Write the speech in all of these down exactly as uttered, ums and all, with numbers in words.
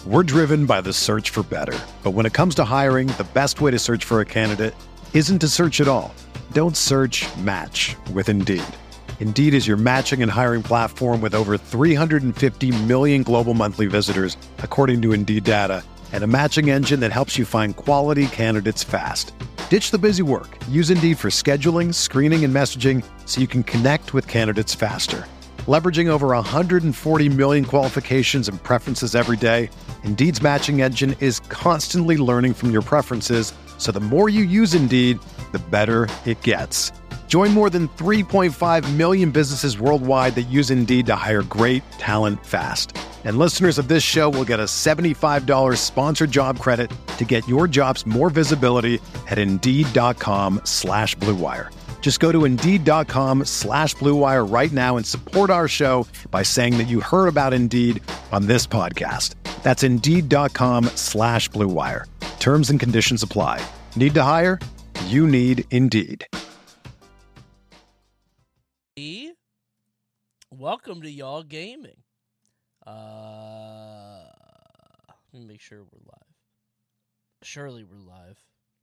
We're driven by the search for better. But when it comes to hiring, the best way to search for a candidate isn't to search at all. Don't search, match with Indeed. Indeed is your matching and hiring platform with over three hundred fifty million global monthly visitors, according to Indeed data, and a matching engine that helps you find quality candidates fast. Ditch the busy work. Use Indeed for scheduling, screening, and messaging so you can connect with candidates faster. Leveraging over one hundred forty million qualifications and preferences every day, Indeed's matching engine is constantly learning from your preferences, so the more you use Indeed, the better it gets. Join more than three point five million businesses worldwide that use Indeed to hire great talent fast. And listeners of this show will get a seventy-five dollars sponsored job credit to get your jobs more visibility at Indeed.com slash Blue Wire. Just go to Indeed.com slash Blue Wire right now and support our show by saying that you heard about Indeed on this podcast. That's Indeed.com slash Blue Wire. Terms and conditions apply. Need to hire? You need Indeed. Welcome to Y'all Gaming. Uh, let me make sure we're live. Surely we're live.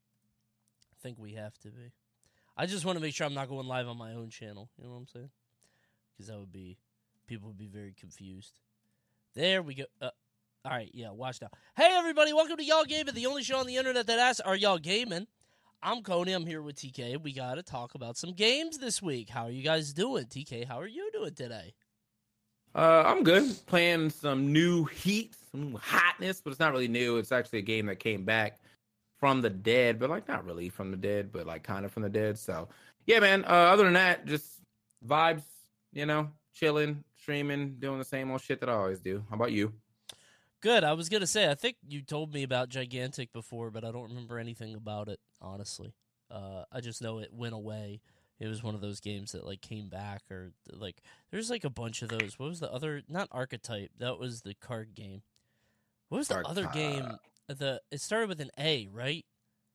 I think we have to be. I just want to make sure I'm not going live on my own channel. You know what I'm saying? Because that would be, people would be very confused. There we go. Uh, all right, yeah, watch now. Hey, everybody, welcome to Y'all Gaming, the only show on the internet that asks, are y'all gaming? I'm Coney. I'm here with T K. We got to talk about some games this week. How are you guys doing? T K, how are you doing today? Uh, I'm good. Playing some new heat, some hotness, but it's not really new. It's actually a game that came back from the dead, but like not really from the dead, but like kind of from the dead. So yeah, man. Uh, other than that, just vibes, you know, chilling, streaming, doing the same old shit that I always do. How about you? Good. I was going to say, I think you told me about Gigantic before, but I don't remember anything about it, honestly. Uh, I just know it went away. It was one of those games that, like, came back, or, like, there's, like, a bunch of those. What was the other? Not Archetype. That was the card game. What was the Arch- other game? The It started with an A, right?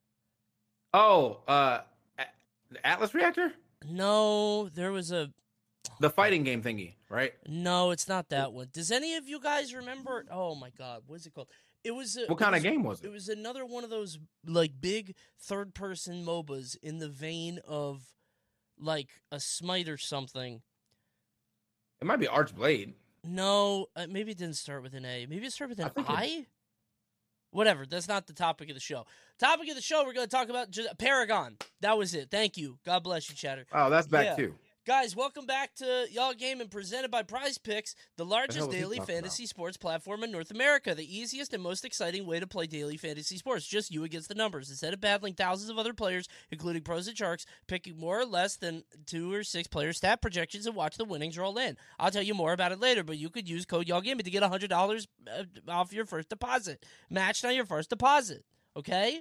Oh, uh, the Atlas Reactor? No, there was a... The fighting game thingy, right? No, it's not that one. Does any of you guys remember? Oh my God, what is it called? It was. A, what kind was, of game was it? It was another one of those like big third-person MOBAs in the vein of like a Smite or something. It might be Archblade. No, uh, maybe it didn't start with an A. Maybe it started with an I. I? It... Whatever. That's not the topic of the show. Topic of the show, we're going to talk about just, Paragon. That was it. Thank you. God bless you, Chatter. Oh, that's back yeah. too. Guys, welcome back to Y'all Gaming, presented by Prize Picks, the largest daily fantasy about? sports platform in North America. The easiest and most exciting way to play daily fantasy sports, just you against the numbers. Instead of battling thousands of other players, including pros and sharks, picking more or less than two or six player stat projections and watch the winnings roll in. I'll tell you more about it later, but you could use code Y'all Gaming to get one hundred dollars off your first deposit. Matched on your first deposit, okay?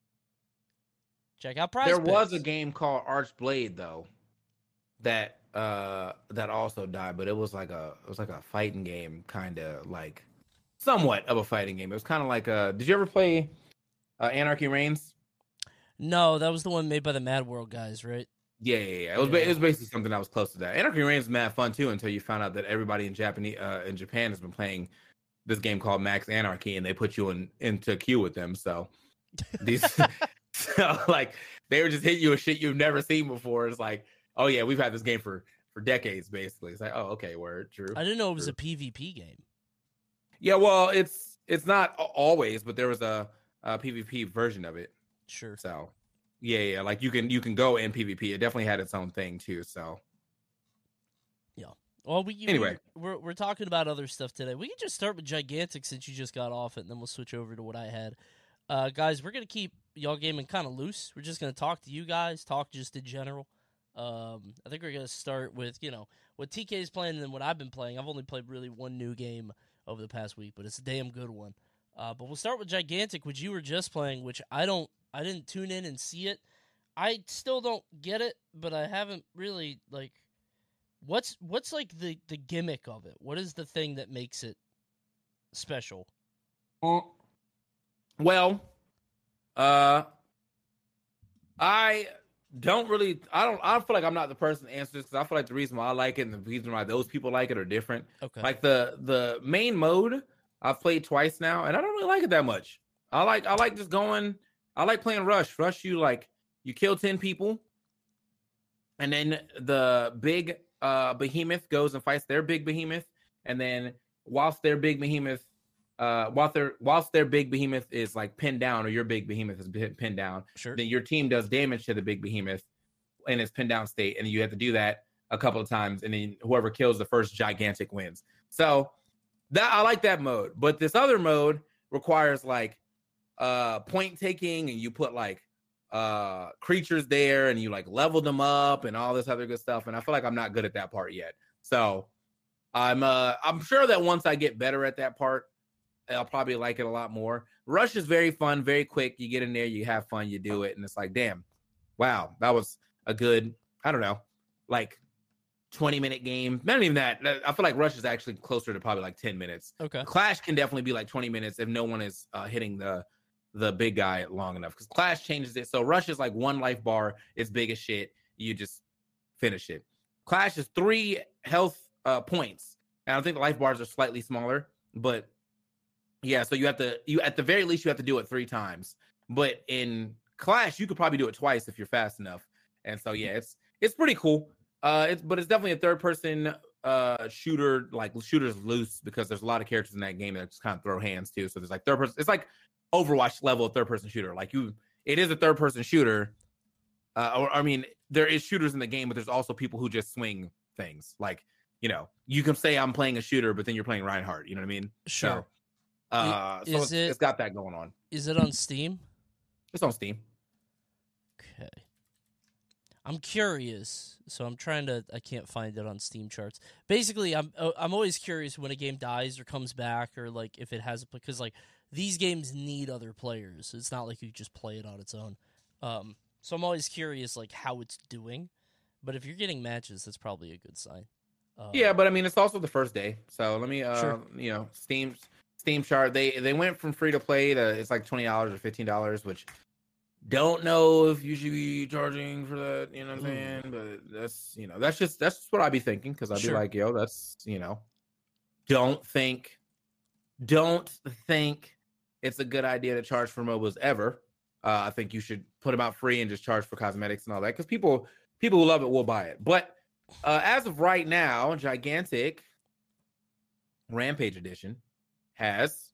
Check out Prize There Picks. was a game called Archblade, though. That uh that also died, but it was like a it was like a fighting game, kind of like somewhat of a fighting game. It was kind of like a. Did you ever play uh, Anarchy Reigns? No, that was the one made by the Mad World guys, right? Yeah, yeah, yeah. It was yeah. it was basically something that was close to that. Anarchy Reigns was mad fun too until you found out that everybody in Japanese uh, in Japan has been playing this game called Max Anarchy, and they put you in into queue with them. So these, so like they were just hitting you with shit you've never seen before. It's like. Oh yeah, we've had this game for, for decades, basically. It's like, oh, okay, word, true. I didn't know it was true. a PvP game. Yeah, well, it's it's not always, but there was a, a PvP version of it. Sure. So, yeah, yeah, like you can you can go in PvP. It definitely had its own thing too. So, yeah. Well, we anyway, we, we're we're talking about other stuff today. We can just start with Gigantic since you just got off it, and then we'll switch over to what I had. Uh, guys, we're gonna keep Y'all Gaming kind of loose. We're just gonna talk to you guys, talk just in general. Um, I think we're going to start with, you know, what T K is playing and then what I've been playing. I've only played really one new game over the past week, but it's a damn good one. Uh, but we'll start with Gigantic, which you were just playing, which I don't, I didn't tune in and see it. I still don't get it, but I haven't really, like, what's, what's like the, the gimmick of it? What is the thing that makes it special? Well, uh, I... Don't really. I don't. I feel like I'm not the person to answer this because I feel like the reason why I like it and the reason why those people like it are different. Okay. Like the the main mode, I've played twice now, and I don't really like it that much. I like I like just going. I like playing Rush. Rush, you like you kill ten people, and then the big uh, behemoth goes and fights their big behemoth, and then whilst their big behemoth, uh, whilst their whilst their big behemoth is like pinned down, or your big behemoth is pinned down, Sure. then your team does damage to the big behemoth in its pinned down state, and you have to do that a couple of times, and then whoever kills the first gigantic wins. So that I like that mode, but this other mode requires like uh point taking, and you put like uh creatures there, and you like level them up and all this other good stuff. And I feel like I'm not good at that part yet. So I'm uh I'm sure that once I get better at that part, I'll probably like it a lot more. Rush is very fun, very quick. You get in there, you have fun, you do it, and it's like, damn, wow, that was a good, I don't know, like twenty minute game. Not even that. I feel like Rush is actually closer to probably like ten minutes. Okay. Clash can definitely be like twenty minutes if no one is uh, hitting the the big guy long enough, because Clash changes it. So Rush is like one life bar. It's big as shit. You just finish it. Clash is three health uh, points. And I think the life bars are slightly smaller, but yeah, so you have to, you at the very least, you have to do it three times. But in Clash, you could probably do it twice if you're fast enough. And so, yeah, it's it's pretty cool. Uh, it's but it's definitely a third person uh shooter. Like shooters loose because there's a lot of characters in that game that just kind of throw hands too. So there's like third person. It's like Overwatch level third person shooter. Like you, it is a third person shooter. Uh, or I mean, there is shooters in the game, but there's also people who just swing things. Like, you know, you can say I'm playing a shooter, but then you're playing Reinhardt. You know what I mean? Sure. So, uh, Is so it's, it- it's got that going on. Is it on Steam? It's on Steam. Okay. I'm curious, so I'm trying to. I can't find it on Steam charts. Basically, I'm uh, I'm always curious when a game dies or comes back, or like if it has a because like these games need other players. It's not like you just play it on its own. Um, so I'm always curious like how it's doing. But if you're getting matches, that's probably a good sign. Um, Yeah, but I mean, it's also the first day. So let me, uh, Sure. you know, Steam Steam chart. They they went from free to play to it's like twenty dollars or fifteen dollars, which don't know if you should be charging for that. You know what I'm saying? But that's you know that's just that's just what I'd be thinking, because I'd Sure. be like, yo, that's you know, don't think, don't think it's a good idea to charge for M O B As ever. Uh, I think you should put them out free and just charge for cosmetics and all that, because people people who love it will buy it. But uh, as of right now, Gigantic Rampage Edition has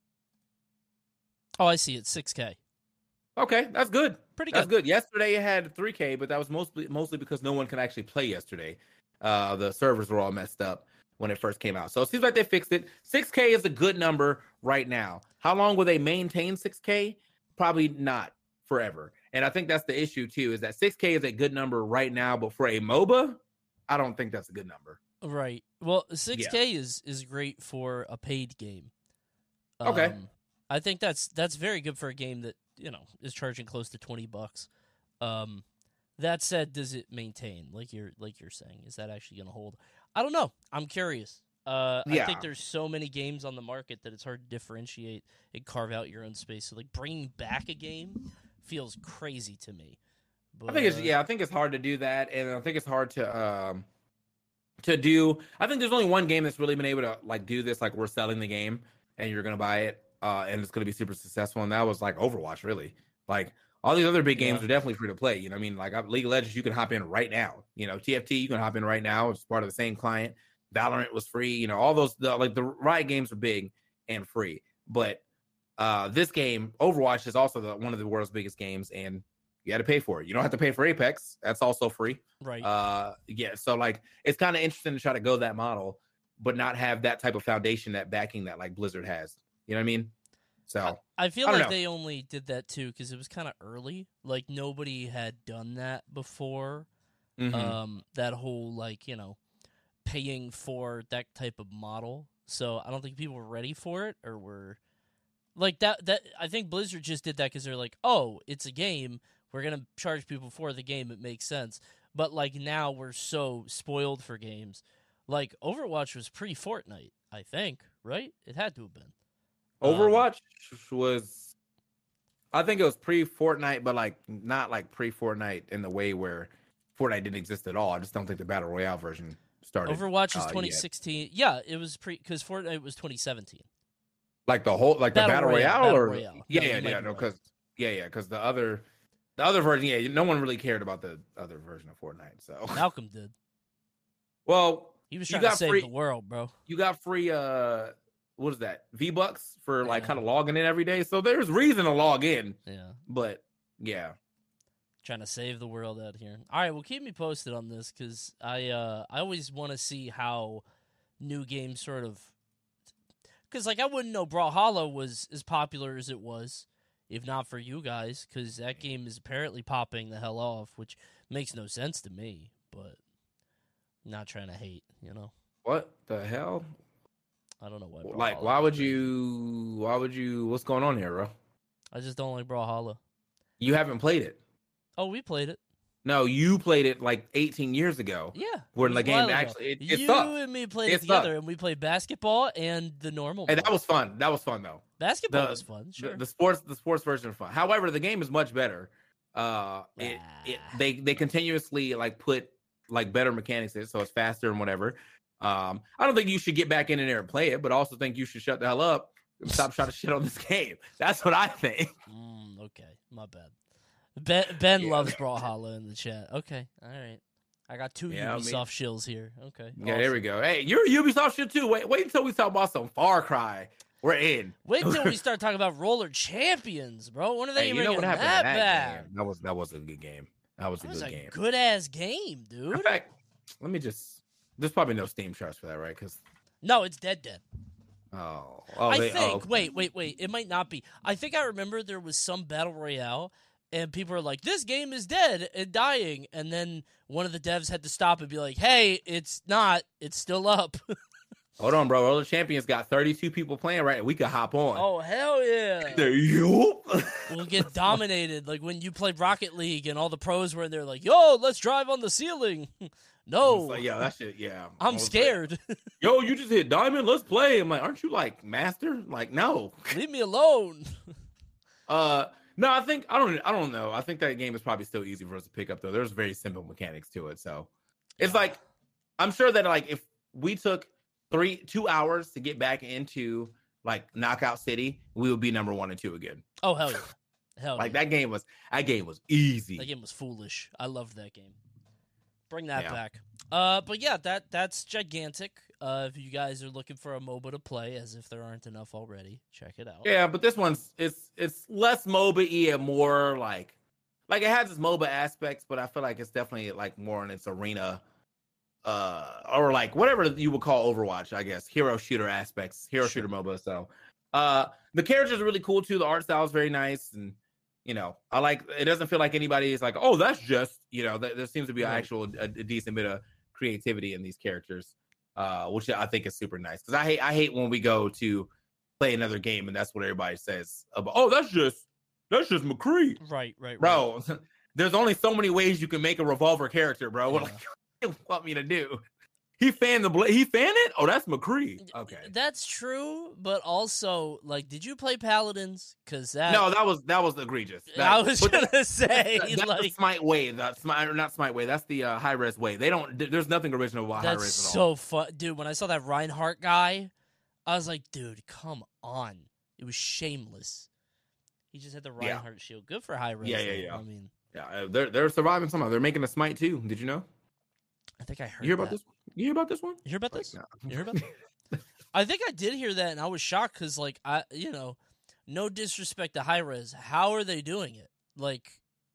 Oh, I see it. six K. okay. That's good. Pretty That's good. good. Yesterday it had three K, but that was mostly mostly because no one could actually play yesterday. Uh, the servers were all messed up when it first came out, so it seems like they fixed it. six K is a good number right now. How long will they maintain six K? Probably not forever. And I think that's the issue too, is that six K is a good number right now, but for a M O B A, I don't think that's a good number. Right. Well, six K is is great for a paid game. Okay. Um, I think that's that's very good for a game that, you know, is charging close to twenty bucks. Um, that said, does it maintain like you're like you're saying? Is that actually going to hold? I don't know. I'm curious. Uh, I Yeah. think there's so many games on the market that it's hard to differentiate and carve out your own space. So like bringing back a game feels crazy to me. But, I think it's uh, yeah, I think it's hard to do that, and I think it's hard to um to do. I think there's only one game that's really been able to like do this. Like we're selling the game, and you're gonna buy it, uh, and it's gonna be super successful. And that was like Overwatch, really. Like all these other big games Yeah. are definitely free to play. You know, what I mean, like uh, League of Legends, you can hop in right now. You know, T F T, you can hop in right now. It's part of the same client. Valorant was free. You know, all those the, like the Riot games are big and free, but uh, this game, Overwatch, is also the, one of the world's biggest games, and you got to pay for it. You don't have to pay for Apex. That's also free. right. Uh, yeah. So like, it's kind of interesting to try to go that model, but not have that type of foundation, that backing that like Blizzard has. You know what I mean? So I feel I don't like know. they only did that too because it was kind of early. Like nobody had done that before. mhm. Um, that whole like you know, paying for that type of model. So I don't think people were ready for it, or were like that. That I think Blizzard just did that because they're like, oh, it's a game. We're gonna charge people for the game. It makes sense. But like now we're so spoiled for games. Like Overwatch was pre Fortnite, I think. Right? It had to have been. Um, Overwatch was, I think it was pre Fortnite, but like not like pre Fortnite in the way where Fortnite didn't exist at all. I just don't think the battle royale version started. Overwatch is uh, yet. twenty sixteen. Yeah, it was pre because Fortnite was twenty seventeen. Like the whole, like Battle the battle Royale, royale, Battle or Royale. No, yeah, you yeah, might yeah, be no, right. because yeah, yeah, because the other, the other version, yeah, no one really cared about the other version of Fortnite. So Malcolm did. well, He was you trying to got save free, the world, bro. you got free, uh, what is that? V bucks for like Yeah. kind of logging in every day. So there's reason to log in, Yeah. but yeah, Trying to save the world out here. All right, well, keep me posted on this because I uh, I always want to see how new games sort of. Because like I wouldn't know Brawlhalla was as popular as it was, if not for you guys, because that game is apparently popping the hell off, which makes no sense to me. But not trying to hate, you know. what the hell? I don't know why. Like, Brawlhalla why is would crazy. you? Why would you? What's going on here, bro? I just don't like Brawlhalla. You haven't played it. Oh, we played it. No, you played it like eighteen years ago. Yeah. When it the was a game while ago. actually it, it you sucked. and me played It it together, sucked. and we played basketball and the normal. And mode. that was fun. That was fun though. Basketball the- was fun. Sure. The, the sports, the sports version was fun. However, the game is much better. Uh, it, it Ah. they they continuously like put like better mechanics in it, so it's faster and whatever. Um, I don't think you should get back in there and play it, but I also think you should shut the hell up and stop trying to shit on this game. That's what I think. Mm, okay, my bad. Ben, ben Yeah. loves Brawlhalla in the chat. Okay, all right. I got two Yeah, I mean- Ubisoft shills here. Okay. Yeah, there we go. Hey, you're a Ubisoft shit too. Wait, wait until we talk about some Far Cry. We're in. Wait till we start talking about Roller Champions, bro. When are they Hey, even you know what bringing happened that, to that back? game? That was that was a good game. That was a That was good a game. good ass game, In dude. fact, let me just. There's probably no Steam charts for that, right? Because No, it's dead, dead. oh, oh, I they, think. oh, okay. Wait, wait, wait. It might not be. I think I remember there was some battle royale, and people were like, "This game is dead and dying," and then one of the devs had to stop and be like, "Hey, it's not. It's still up." Hold on, bro. Roller Champions got thirty-two people playing right. We could hop on. Oh hell yeah! There you. We'll get dominated like when you played Rocket League and all the pros were in there like, "Yo, let's drive on the ceiling." No, Like, yeah, that shit. Yeah, I I'm was like, scared. Yo, you just hit diamond. Let's play. I'm like, aren't you like master? Like, no. Leave me alone. Uh, no. I think I don't. I don't know. I think that game is probably still easy for us to pick up though. There's very simple mechanics to it. So it's Yeah. like I'm sure that like if we took three two hours to get back into like Knockout City, we would be number one and two again. Oh hell yeah, hell Like yeah. that game was that game was easy. That game was foolish. I loved that game. Bring that Yeah. back. Uh, but yeah, that that's gigantic. Uh, if you guys are looking for a MOBA to play, as if there aren't enough already, check it out. Yeah, but this one's it's it's less MOBA-y and more like like it has its MOBA aspects, but I feel like it's definitely like more in its arena, uh, or like whatever you would call Overwatch, I guess, hero shooter aspects, hero Sure. shooter MOBA. So, uh, the characters are really cool too. The art style is very nice, and you know, I like. It doesn't feel like anybody is like, oh, that's just you know. Th- there seems to be an Right. actual a, a decent bit of creativity in these characters, uh, which I think is super nice. Because I hate I hate when we go to play another game and that's what everybody says about. Oh, that's just that's just McCree, Right, right, right. bro. There's only so many ways you can make a revolver character, bro. What Yeah. like, you want me to do? He fanned the blade. He fanned it. Oh, that's McCree. Okay. That's true, but also, like, did you play Paladins? Because that No, that was that was egregious. That, I was but gonna that- say, that- that's the like, Smite way. The Smite, or not Smite way. That's the uh, high res way. They don't. There's nothing original about high that's res at all. so fun, dude. When I saw that Reinhardt guy, I was like, dude, come on. It was shameless. He just had the Yeah. Reinhardt shield. Good for high res. Yeah, yeah, though. yeah. I mean, Yeah, uh, they're they're surviving somehow. They're making a Smite too. Did you know? I think I heard. You hear about that. this? You hear about this one? You hear about Like, this? nah. You hear about that? I think I did hear that, and I was shocked because, like, I, you know, no disrespect to high res. How are they doing it? Like,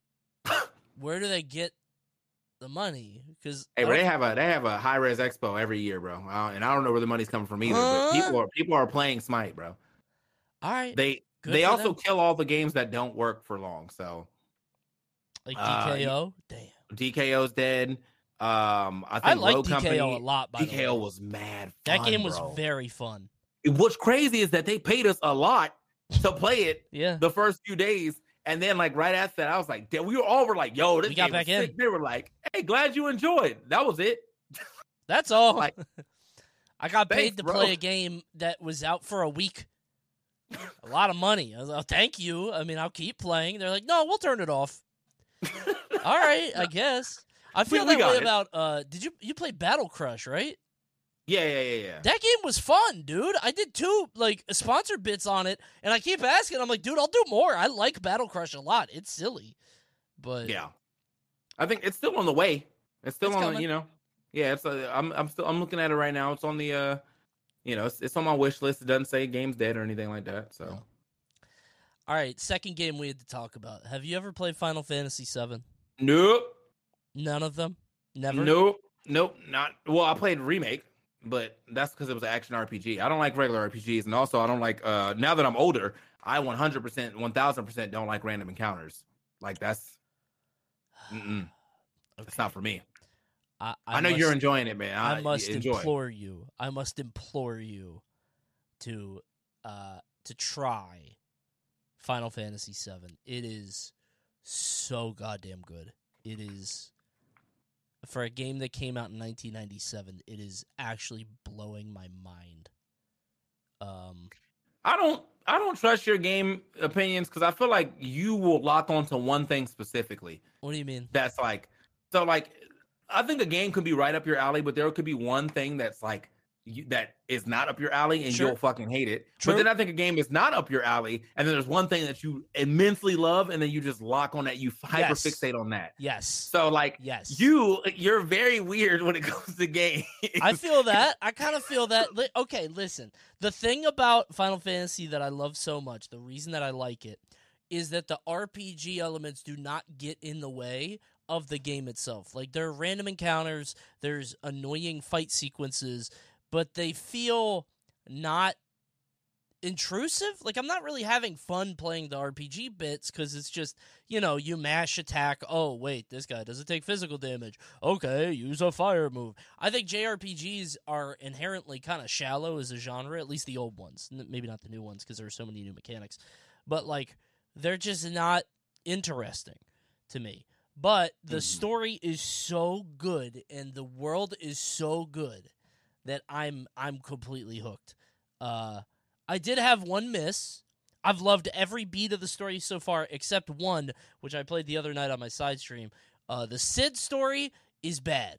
where do they get the money? Because Hey, but they have a they have a high res expo every year, bro. Uh, and I don't know where the money's coming from either. Huh? But people are people are playing Smite, bro. all right, They Good they for also them. kill all the games that don't work for long. So like uh, D K O. Damn, D K O's dead. Um, I think I like Rogue D K O Company, a lot. By D K O the way, was mad. that fun, game was bro. very fun. What's crazy is that they paid us a lot to play it Yeah, the first few days, and then like right after that, I was like, damn, we were all were like, yo, this We got game back was in. sick. They were like, hey, glad you enjoyed. That was it. that's all. Like, I got paid thanks, to bro. play a game that was out for a week. A lot of money. I was like, oh, thank you. I mean, I'll keep playing. They're like, no, we'll turn it off. All right, I guess. I We- feel we that got way it. about. Uh, did you you play Battle Crush, right? Yeah, yeah, yeah, yeah. That game was fun, dude. I did two like sponsored bits on it, and I keep asking. I'm like, dude, I'll do more. I like Battle Crush a lot. It's silly, but yeah, I think it's still on the way. It's still It's on, coming. the, you know. Yeah, it's. Uh, I'm. I'm still. I'm looking at it right now. It's on the. Uh, you know, it's, it's on my wish list. It doesn't say game's dead or anything like that. So. No. All right, second game we had to talk about. Have you ever played Final Fantasy seven? Nope. None of them. Never. Nope. Nope. Not. Well, I played remake, but that's because it was an action R P G. I don't like regular R P Gs, and also I don't like. Uh, now that I'm older, I one hundred percent, one thousand percent don't like random encounters. Like that's. Mm-mm. Okay. It's not for me. I, I, I know must, you're enjoying it, man. I, I must enjoy. implore you. I must implore you to uh to try Final Fantasy seven. It is so goddamn good. It is for a game that came out in nineteen ninety-seven. It is actually blowing my mind. Um, I don't. I don't trust your game opinions because I feel like you will lock onto one thing specifically. what do you mean? That's like so. Like I think a game could be right up your alley, but there could be one thing that's like you, that is not up your alley, and Sure. you'll fucking hate it. True. But then I think a game is not up your alley, and then there's one thing that you immensely love, and then you just lock on that. You hyper Yes. fixate on that. Yes. So like Yes. you, you're very weird when it comes to games. I feel that. I kind of feel that. Li- Okay, listen. The thing about Final Fantasy that I love so much, the reason that I like it, is that the R P G elements do not get in the way of the game itself. Like, there are random encounters, there's annoying fight sequences, but they feel not intrusive. Like, I'm not really having fun playing the R P G bits because it's just, you know, you mash attack. Oh, wait, this guy doesn't take physical damage. Okay, use a fire move. I think J R P Gs are inherently kind of shallow as a genre, at least the old ones. N- Maybe not the new ones because there are so many new mechanics. But, like, they're just not interesting to me. But the Mhm. story is so good and the world is so good that I'm I'm completely hooked. Uh, I did have one miss. I've loved every beat of the story so far except one, which I played the other night on my side stream. Uh, the Sid story is bad.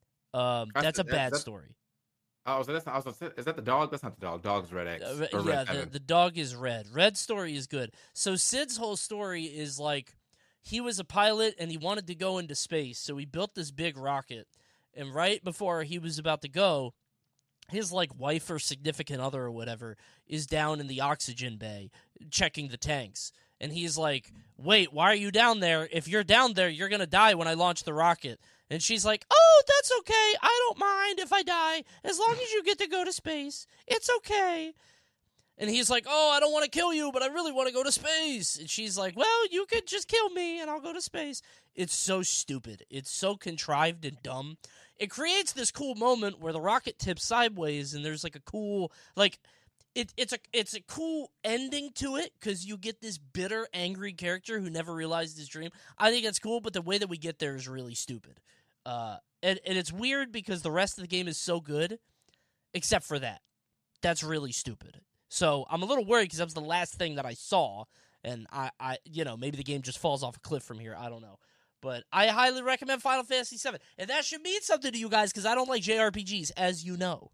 Um, I that's a said- bad that's- story. Oh, so that's not, I was, is that the dog? That's not the dog. Dog's Red X. Uh, or yeah, Red the, Seven. the dog is red. Red story is good. So Sid's whole story is like he was a pilot and he wanted to go into space, so he built this big rocket. And right before he was about to go, his like wife or significant other or whatever is down in the oxygen bay checking the tanks. And he's like, "Wait, why are you down there? If you're down there, you're going to die when I launch the rocket." And she's like, "Oh, that's okay. I don't mind if I die as long as you get to go to space. It's okay." And he's like, "Oh, I don't want to kill you, but I really want to go to space." And she's like, "Well, you could just kill me and I'll go to space." It's so stupid. It's so contrived and dumb. It creates this cool moment where the rocket tips sideways and there's like a cool, like, it, it's a it's a cool ending to it because you get this bitter, angry character who never realized his dream. I think it's cool, but the way that we get there is really stupid. Uh, and, and it's weird because the rest of the game is so good, except for that. That's really stupid. So I'm a little worried because that was the last thing that I saw, and I, I, you know, maybe the game just falls off a cliff from here. I don't know. But I highly recommend Final Fantasy seven. And that should mean something to you guys because I don't like J R P Gs, as you know.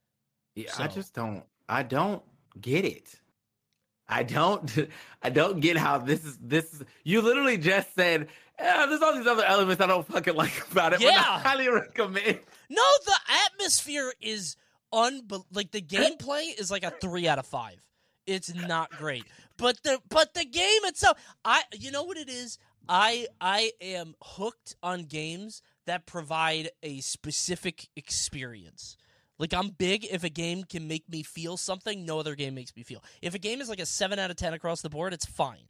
Yeah, So- I just don't. I don't get it. I don't. I don't get how this is. This is. You literally just said, eh, "There's all these other elements I don't fucking like about it." But Yeah. I highly recommend. No, the atmosphere is unbe- like the gameplay is like a three out of five. It's not great, but the but the game itself, I you know what it is. I I am hooked on games that provide a specific experience. Like, I'm big if a game can make me feel something no other game makes me feel. If a game is like a seven out of ten across the board, it's fine.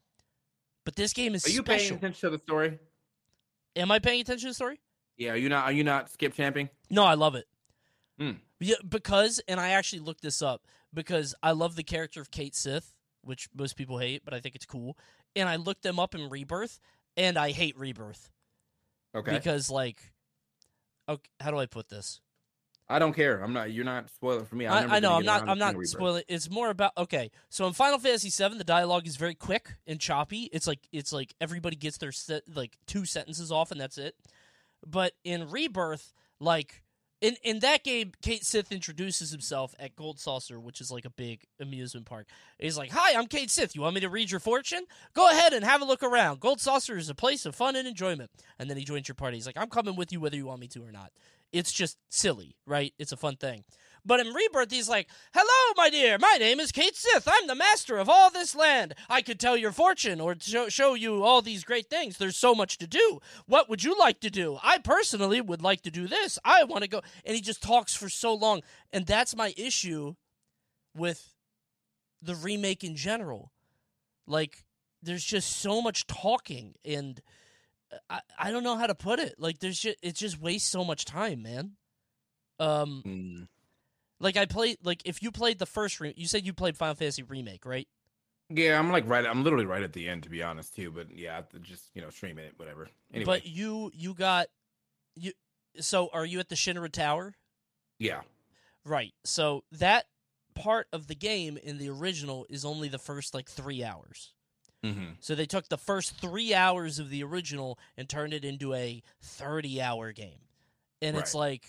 But this game is Are you special. paying attention to the story? Am I paying attention to the story? Yeah. Are you not? Are you not skip champing? No, I love it. Hmm. Yeah, because, and I actually looked this up, because I love the character of Kate Sith, which most people hate, but I think it's cool. And I looked them up in Rebirth, and I hate Rebirth. Okay. Because, like, okay, how do I put this? I don't care. I'm not. You're not spoiling for me. I'm I, never I know, gonna I'm get not around I'm to not seeing Rebirth. spoiling. It's more about, okay, so in Final Fantasy seven, the dialogue is very quick and choppy. It's like it's like everybody gets their set, like two sentences off, and that's it. But in Rebirth, like, In in that game, Cait Sith introduces himself at Gold Saucer, which is like a big amusement park. He's like, "Hi, I'm Cait Sith. You want me to read your fortune? Go ahead and have a look around. Gold Saucer is a place of fun and enjoyment." And then he joins your party. He's like, "I'm coming with you whether you want me to or not." It's just silly, right? It's a fun thing. But in Rebirth, he's like, "Hello, my dear. My name is Cait Sith. I'm the master of all this land. I could tell your fortune or show, show you all these great things. There's so much to do. What would you like to do? I personally would like to do this. I want to go." And he just talks for so long. And that's my issue with the remake in general. Like, there's just so much talking, and I, I don't know how to put it. Like, there's just, it just wastes so much time, man. Um... Mm. Like, I played, like, if you played the first, re- you said you played Final Fantasy Remake, right? Yeah, I'm like right. I'm literally right at the end, to be honest, too. But yeah, I have to just you know stream it, whatever. Anyway, But you, you got, you. So, are you at the Shinra Tower? yeah, Right. So that part of the game in the original is only the first like three hours. mm-hmm. So they took the first three hours of the original and turned it into a thirty-hour game, and it's Right. like,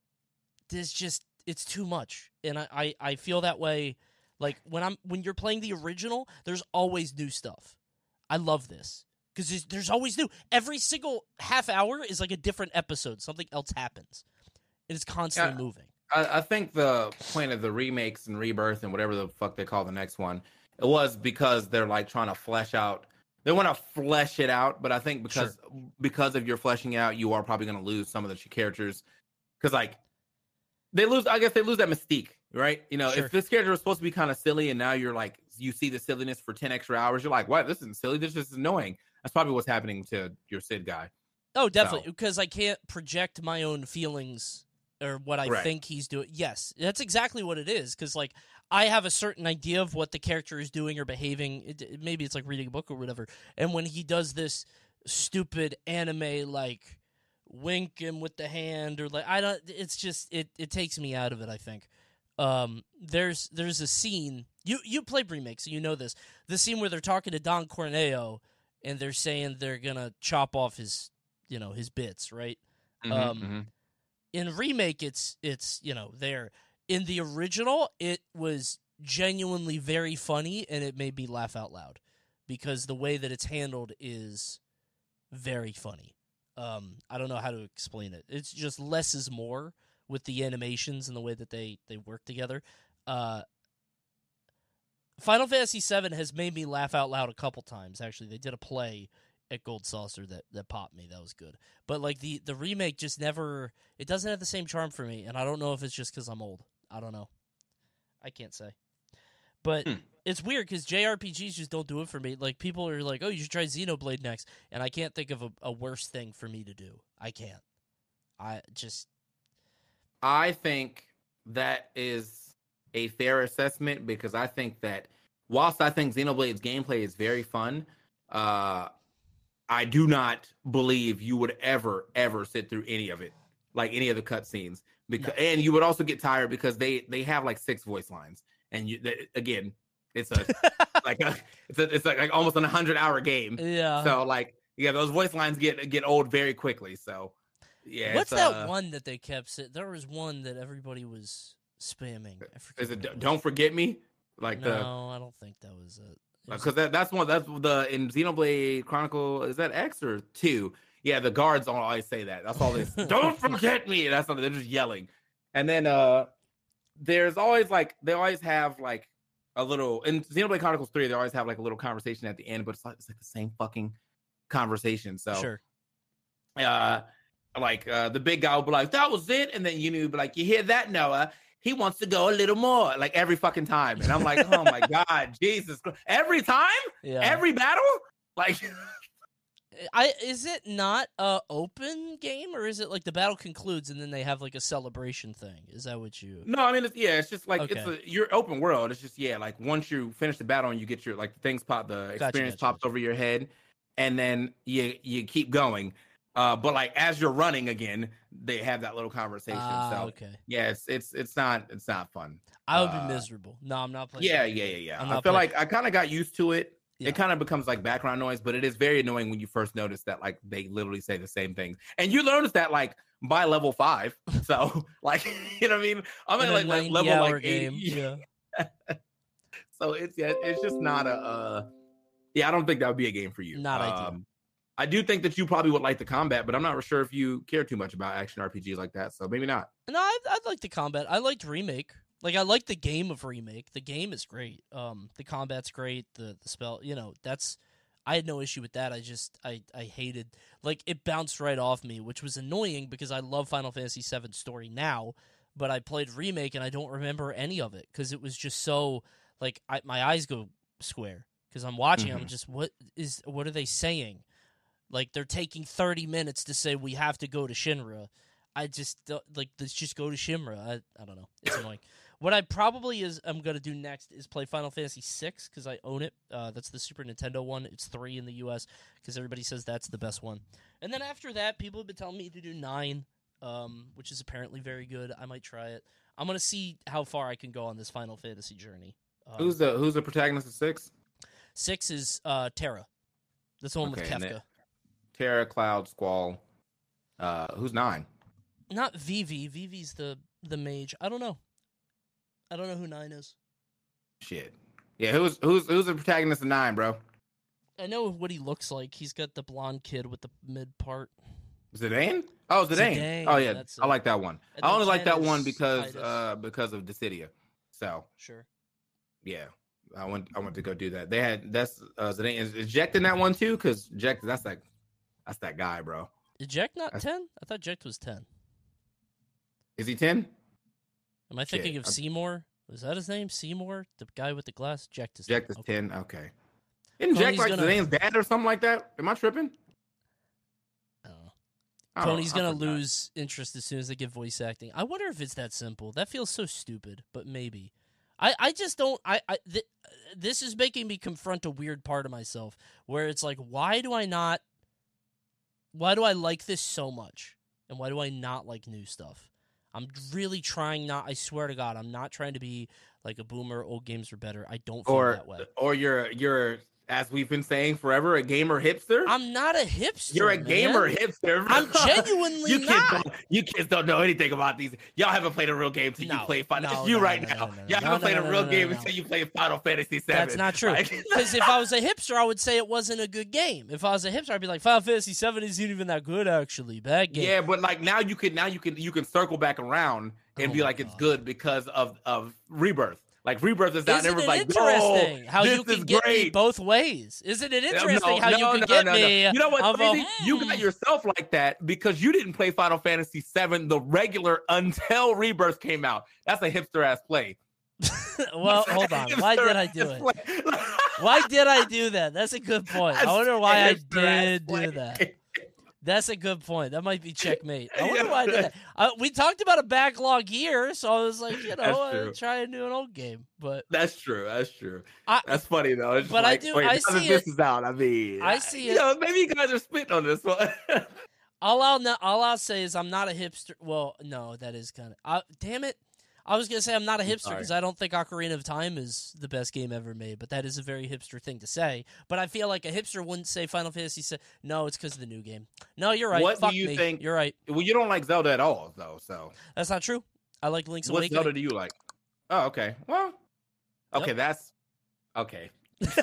there's just. It's too much, and I, I, I feel that way. Like when I'm when you're playing the original, there's always new stuff. I love this because there's, there's always new. Every single half hour is like a different episode. Something else happens, and it's constantly Yeah. moving. I, I think the point of the remakes and Rebirth and whatever the fuck they call the next one, it was because they're like trying to flesh out. They want to flesh it out, but I think because because of your fleshing out, you are probably going to lose some of the characters because like. They lose, I guess they lose that mystique, right? You know, Sure. if this character was supposed to be kind of silly and now you're like, you see the silliness for ten extra hours, you're like, what? This isn't silly. This is just annoying. That's probably what's happening to your Sid guy. Oh, definitely, So- because I can't project my own feelings or what I Right. think he's doing. Yes, that's exactly what it is. Because like I have a certain idea of what the character is doing or behaving. It, it- maybe it's like reading a book or whatever. And when he does this stupid anime like wink him with the hand or like I don't. It's just it. It takes me out of it. I think. Um, there's there's a scene you you play remake, so you know this. The scene where they're talking to Don Corneo and they're saying they're gonna chop off his you know his bits, right? Mhm, Um, mhm. In remake, it's it's you know there. In the original, it was genuinely very funny, and it made me laugh out loud because the way that it's handled is very funny. Um, I don't know how to explain it. It's just less is more with the animations and the way that they, they work together. Uh, Final Fantasy seven has made me laugh out loud a couple times. Actually, they did a play at Gold Saucer that, that popped me. That was good. But like the, the remake just never. It doesn't have the same charm for me, and I don't know if it's just because I'm old. I don't know. I can't say. But Hmm. it's weird because J R P Gs just don't do it for me. Like people are like, "Oh, you should try Xenoblade next," and I can't think of a, a worse thing for me to do. I can't. I just. I think that is a fair assessment because I think that whilst I think Xenoblade's gameplay is very fun, uh, I do not believe you would ever, ever sit through any of it, like any of the cutscenes. Because No. and you would also get tired because they they have like six voice lines, and you they, again, it's a like a, it's a, it's like, like almost an hundred hour game. Yeah. So like yeah, those voice lines get get old very quickly. So yeah, What's it's, that uh, one that they kept? Sa- there was one that everybody was spamming. I forget Is it what it was. Don't Forget Me? Like the No, I don't think that was it. It was- because that, that's one that's the in Xenoblade Chronicle, is that X or two? Yeah, the guards don't always say that. That's all this. Don't forget me. That's not. They're just yelling. And then uh there's always like they always have like a little in Xenoblade Chronicles three. They always have like a little conversation at the end, but it's like it's like the same fucking conversation. So Sure. uh like uh the big guy will be like, that was it, and then you know, be like, you hear that, Noah? He wants to go a little more, like every fucking time. And I'm like, oh my god, Jesus Christ. Every time? Yeah. Every battle? Like I is it not a open game or is it like the battle concludes and then they have like a celebration thing? Is that what you? no, I mean it's yeah, it's just like it's Okay. a you're open world. It's just yeah, like once you finish the battle and you get your like the things pop, the experience gotcha, pops gotcha. over your head, and then you you keep going. Uh, but like as you're running again, they have that little conversation. Ah, so okay. yeah, it's it's it's not it's not fun. I would uh, be miserable. No, I'm not playing. Yeah, that yeah, game. yeah, yeah. I'm I not feel playing- like I kind of got used to it. Yeah. It kind of becomes like background noise, but it is very annoying when you first notice that like they literally say the same thing. And you notice that like by level five. So like, you know what I mean? I'm at like, like level like eighty. Game. Yeah. So it's yeah, it's just not a. Uh, yeah, I don't think that would be a game for you. Not um, ideal. I do think that you probably would like the combat, but I'm not sure if you care too much about action R P Gs like that. So maybe not. No, I I like the combat. I liked Remake. Like I like the game of Remake. The game is great. Um, the combat's great. The the spell, you know, that's. I had no issue with that. I just I I hated like it bounced right off me, which was annoying because I love Final Fantasy seven story now, but I played Remake and I don't remember any of it because it was just so like I, my eyes go square because I'm watching. Mm-hmm. I'm just what is what are they saying? Like they're taking thirty minutes to say we have to go to Shinra. I just like let's just go to Shinra. I I don't know. It's annoying. What I probably is I'm gonna do next is play Final Fantasy six because I own it. Uh, that's the Super Nintendo one. It's three in the U S because everybody says that's the best one. And then after that, people have been telling me to do nine, um, which is apparently very good. I might try it. I'm gonna see how far I can go on this Final Fantasy journey. Um, who's the Who's the protagonist of six? Six is uh, Terra. That's the one okay, with Kefka. Terra, Cloud, Squall. Uh, who's nine? Not Vivi. Vivi's the the mage. I don't know. I don't know who nine is. Shit. Yeah, who's who's who's the protagonist of nine, bro? I know what he looks like. He's got the blonde kid with the mid part. Zidane? Oh, Zidane. Zidane. Oh yeah, I like that one. I only like that one because Titus. uh because of Dissidia. So sure. Yeah, I went I went to go do that. They had that's uh, Zidane is Eject in that one too because Eject that's like that's that guy, bro. Eject not that's... ten? I thought Eject was ten. Is he ten? Am I thinking Shit. of Seymour? Was that his name? Seymour? The guy with the glass? Eject is ten. Eject is okay. ten, okay. Isn't Jack like gonna... Zidane's dad or something like that? Am I tripping? I don't know. Oh, Tony's going to lose interest as soon as they get voice acting. I wonder if it's that simple. That feels so stupid, but maybe. I, I just don't... I, I th- This is making me confront a weird part of myself where it's like, why do I not... Why do I like this so much? And why do I not like new stuff? I'm really trying not, I swear to God, I'm not trying to be like a boomer, old games are better. I don't feel or, that way. Or you're, you're, as we've been saying forever, a gamer hipster? I'm not a hipster. You're a man. gamer hipster. I'm genuinely you not. Kids don't, you kids don't know anything about these. Y'all haven't played a real game until no, you play Final no, You no, right no, now. no, no, no, Y'all no, haven't no, played no, a real no, no, game no. until you play Final Fantasy seven. That's not true. Because if I was a hipster, I would say it wasn't a good game. If I was a hipster, I'd be like, Final Fantasy seven isn't even that good, actually. Bad game. Yeah, but like now you can now you can you can circle back around and oh be like God. It's good because of of Rebirth. Like Rebirth is out, Isn't and everyone's it like, interesting "Oh, how this you can is get great. me both ways? Isn't it interesting no, how no, you can no, get no, me? No. You know what's crazy? A, you got yourself like that because you didn't play Final Fantasy seven, the regular, until Rebirth came out. That's a hipster ass play. Well, hold on. Why did I do it? Why did I do that? That's a good point. That's I wonder why I did play. do that. That's a good point. That might be checkmate. I wonder why I did that. Uh, we talked about a backlog year, so I was like, you know, I'll try and do an old game. But that's true. That's true. I, that's funny though. It's but like, I do. Wait, I now see that it. This is out. I mean, I see you it. Know, maybe you guys are spitting on this one. all I'll no, all I'll say is I'm not a hipster. Well, no, that is kind of. Damn it. I was gonna say I'm not a hipster because I don't think Ocarina of Time is the best game ever made, but that is a very hipster thing to say. But I feel like a hipster wouldn't say Final Fantasy seven. No, it's because of the new game. No, you're right. What Fuck do you me. think? You're right. Well, you don't like Zelda at all, though. So that's not true. I like Link's what Awakening. What Zelda do you like? Oh, okay. Well, okay, yep. That's okay.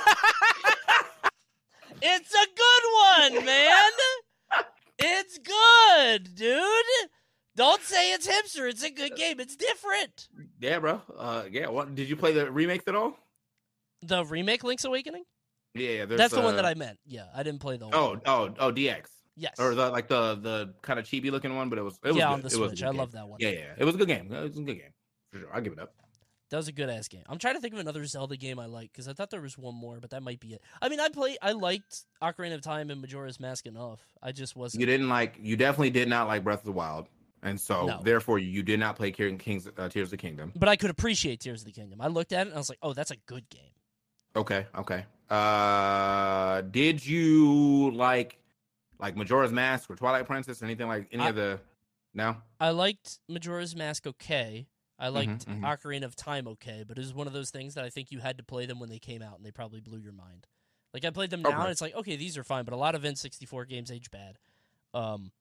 It's a good one, man. It's good, dude. Don't say it's hipster. It's a good game. It's different. Yeah, bro. Uh, yeah. What did you play the remakes at all? The remake Link's Awakening? Yeah, that's the uh, one that I meant. Yeah, I didn't play the. Whole oh, one. oh, oh, D X. Yes. Or the like the the kind of chibi looking one, but it was it was yeah good. on the it Switch. I game. love that one. Yeah, yeah. It was a good game. It was a good game for sure. I'll give it up. That was a good ass game. I'm trying to think of another Zelda game I like because I thought there was one more, but that might be it. I mean, I play. I liked Ocarina of Time and Majora's Mask enough. I just wasn't. You didn't like. You definitely did not like Breath of the Wild. And so, no. therefore, you did not play King's uh, Tears of the Kingdom. But I could appreciate Tears of the Kingdom. I looked at it and I was like, "Oh, that's a good game." Okay, okay. Uh, did you like like Majora's Mask or Twilight Princess or anything like any I, of the? No. I liked Majora's Mask. Okay. I liked mm-hmm, mm-hmm. Ocarina of Time. Okay, but it was one of those things that I think you had to play them when they came out, and they probably blew your mind. Like I played them now, okay. and it's like, okay, these are fine, but a lot of N sixty-four games age bad. Um.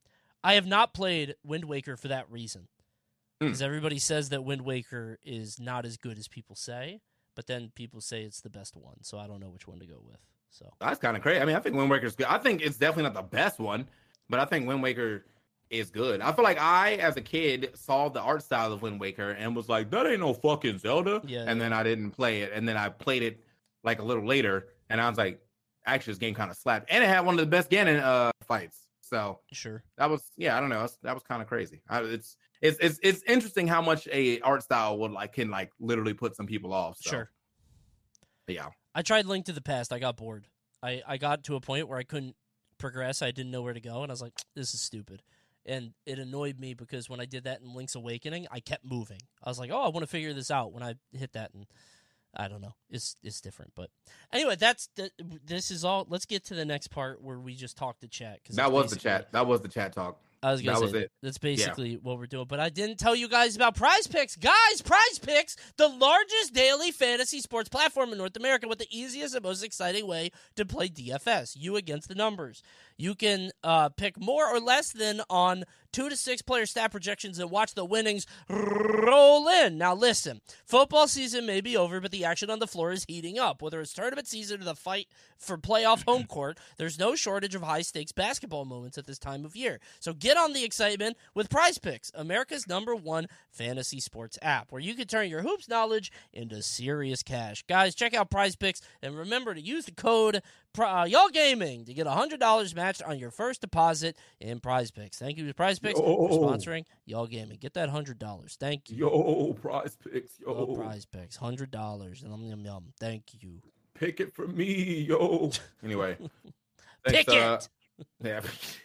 I have not played Wind Waker for that reason. Because Mm. everybody says that Wind Waker is not as good as people say, but then people say it's the best one, so I don't know which one to go with. So That's kind of crazy. I mean, I think Wind Waker's good. I think it's definitely not the best one, but I think Wind Waker is good. I feel like I, as a kid, saw the art style of Wind Waker and was like, that ain't no fucking Zelda. Yeah, and yeah. then I didn't play it. And then I played it like a little later, and I was like, actually, this game kind of slapped. And it had one of the best Ganon uh, fights. So sure. that was, yeah, I don't know. That's, that was kind of crazy. I, it's, it's, it's, it's interesting how much a art style would like, can like literally put some people off. So. Sure. Yeah. I tried Link to the Past. I got bored. I, I got to a point where I couldn't progress. I didn't know where to go, and I was like, this is stupid. And it annoyed me because when I did that in Link's Awakening, I kept moving. I was like, oh, I want to figure this out when I hit that, and I don't know. It's it's different. But anyway, that's the, this is all. Let's get to the next part where we just talk to chat. That was the chat. That was the chat talk. I was gonna that say, was it. That's basically yeah. what we're doing. But I didn't tell you guys about Prize Picks. Guys, Prize Picks, the largest daily fantasy sports platform in North America with the easiest and most exciting way to play D F S, you against the numbers. You can uh, pick more or less than on two to six player stat projections and watch the winnings roll in. Now listen, football season may be over, but the action on the floor is heating up. Whether it's tournament season or the fight for playoff home court, there's no shortage of high-stakes basketball moments at this time of year. So get on the excitement with Prize Picks, America's number one fantasy sports app, where you can turn your hoops knowledge into serious cash. Guys, check out Prize Picks, and remember to use the code uh, Y'all Gaming to get one hundred dollars matched on your first deposit in Prize Picks. Thank you to Prize Picks Yo. for sponsoring Y'all Gaming. Get that one hundred dollars. Thank you. Yo, Prize Picks. Yo, Yo, Prize Picks. one hundred dollars. Yum, yum, yum. Thank you. Pick it for me, yo. Anyway. Pick thanks, it. Uh, yeah.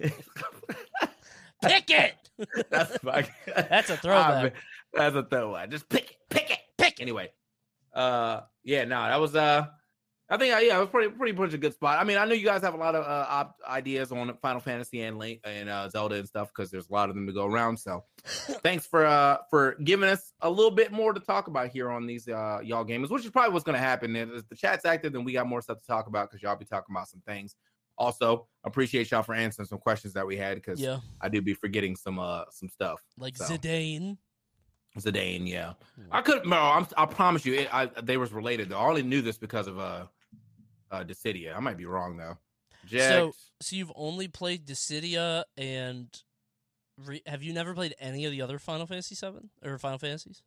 Pick it. That's my, That's a throwback. That's a throwback. Just pick it. Pick it. Pick it. Anyway. Uh, yeah, no, that was, uh, I think, uh, yeah, it was pretty, pretty much a good spot. I mean, I know you guys have a lot of uh, op- ideas on Final Fantasy and Link and uh, Zelda and stuff because there's a lot of them to go around. So, thanks for uh for giving us a little bit more to talk about here on these uh y'all gamers, which is probably what's going to happen. If the chat's active, then we got more stuff to talk about because y'all be talking about some things. Also, appreciate y'all for answering some questions that we had because yeah. I do be forgetting some uh some stuff like so. Zidane. Zidane, yeah, yeah. I could. No, I'm, I promise you, it, I, they was related. Though. I only knew this because of uh. Uh, Dissidia. I might be wrong though. Jax. So, so you've only played Dissidia, and re- have you never played any of the other Final Fantasy seven or Final Fantasies?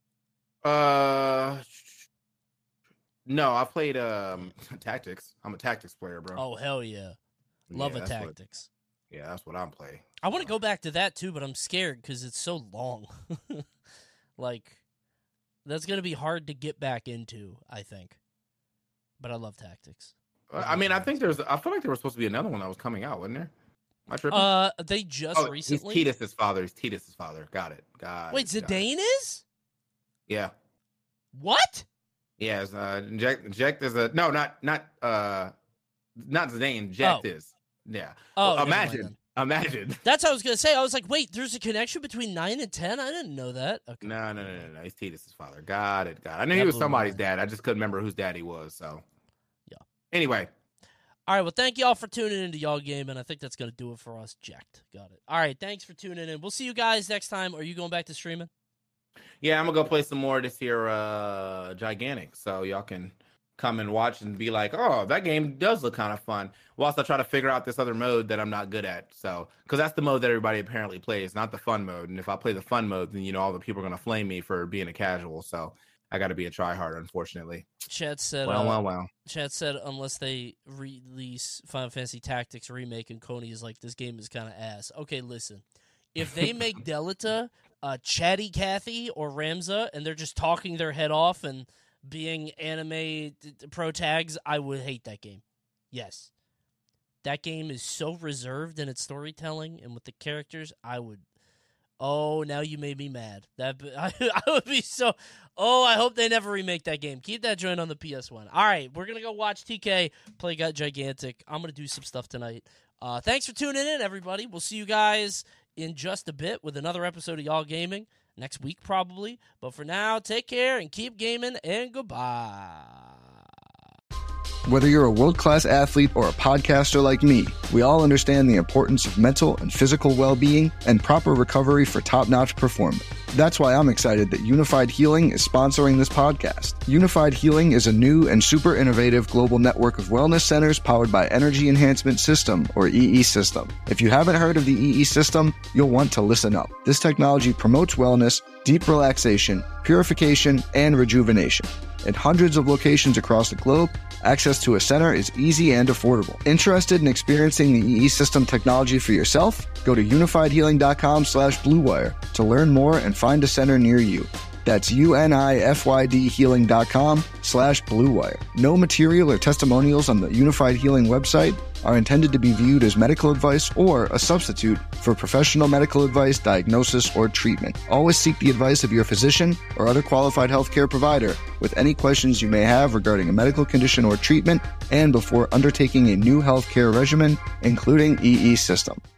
Uh, no, I played um Tactics. I'm a Tactics player, bro. Oh hell yeah, love yeah, a Tactics. What, yeah, that's what I'm playing. I want to go back to that too, but I'm scared because it's so long. Like, that's gonna be hard to get back into, I think. But I love Tactics. I mean, I think there's. I feel like there was supposed to be another one that was coming out, wasn't there? Am I tripping? Uh, they just oh, recently. He's Tidus's father. He's Tidus's father. Got it. Got Wait, it. Got Zidane it. is? Yeah. What? Yeah. It's, uh, Jack. Jack is a no, not not uh, not Zidane. Jack Oh. is. Yeah. Oh, well, never mind imagine. then. Imagine. That's what I was gonna say. I was like, wait, there's a connection between nine and ten. I didn't know that. Okay. No, no, no, no, no. He's Tidus's father. Got it. Got it. I knew That he was blew my somebody's mind. dad. I just couldn't remember whose dad he was. So. Yeah. Anyway. All right, well, thank y'all for tuning into Y'all Game, and I think that's going to do it for us. Jacked. Got it. All right, thanks for tuning in. We'll see you guys next time. Are you going back to streaming? Yeah, I'm going to go play some more this year, uh, Gigantic, so y'all can come and watch and be like, oh, that game does look kind of fun, whilst I try to figure out this other mode that I'm not good at, so, because that's the mode that everybody apparently plays, not the fun mode, and if I play the fun mode, then, you know, all the people are going to flame me for being a casual, so I got to be a tryhard, unfortunately. Chat said, well, uh, well, well. Chat said, unless they release Final Fantasy Tactics Remake, and Coney is like, this game is kind of ass. Okay, listen. If they make Delita uh, Chatty Cathy or Ramza, and they're just talking their head off and being anime d- d- pro tags, I would hate that game. Yes. That game is so reserved in its storytelling and with the characters, I would... Oh, now you made me mad. That I, I would be so... Oh, I hope they never remake that game. Keep that joint on the P S one. All right, we're going to go watch T K play Got Gigantic. I'm going to do some stuff tonight. Uh, thanks for tuning in, everybody. We'll see you guys in just a bit with another episode of Y'all Gaming. Next week, probably. But for now, take care and keep gaming, and goodbye. Whether you're a world-class athlete or a podcaster like me, we all understand the importance of mental and physical well-being and proper recovery for top-notch performance. That's why I'm excited that Unified Healing is sponsoring this podcast. Unified Healing is a new and super innovative global network of wellness centers powered by Energy Enhancement System, or E E System. If you haven't heard of the E E System, you'll want to listen up. This technology promotes wellness, deep relaxation, purification, and rejuvenation. In hundreds of locations across the globe, access to a center is easy and affordable. Interested in experiencing the E E System technology for yourself? Go to unified healing dot com slash blue wire to learn more and find a center near you. That's U-N-I-F-Y-D healing dot com slash blue wire. No material or testimonials on the Unified Healing website are intended to be viewed as medical advice or a substitute for professional medical advice, diagnosis, or treatment. Always seek the advice of your physician or other qualified healthcare provider with any questions you may have regarding a medical condition or treatment and before undertaking a new healthcare regimen, including E E System.